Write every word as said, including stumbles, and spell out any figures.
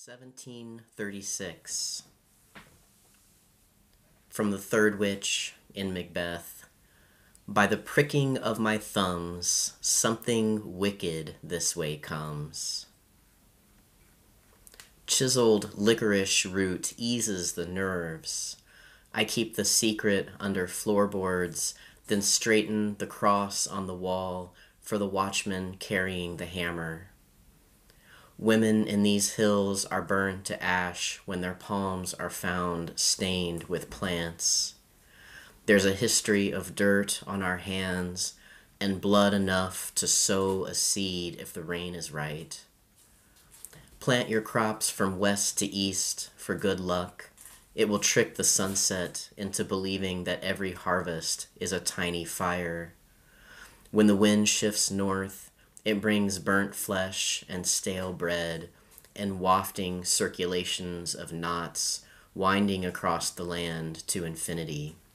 seventeen thirty-six. From the third witch in Macbeth. By the pricking of my thumbs, something wicked this way comes. Chiseled licorice root eases the nerves. I keep the secret under floorboards, then straighten the cross on the wall for the watchman carrying the hammer. Women in these hills are burned to ash when their palms are found stained with plants. There's a history of dirt on our hands and blood enough to sow a seed if the rain is right. Plant your crops from west to east for good luck. It will trick the sunset into believing that every harvest is a tiny fire. When the wind shifts north, it brings burnt flesh and stale bread and wafting circulations of knots winding across the land to infinity.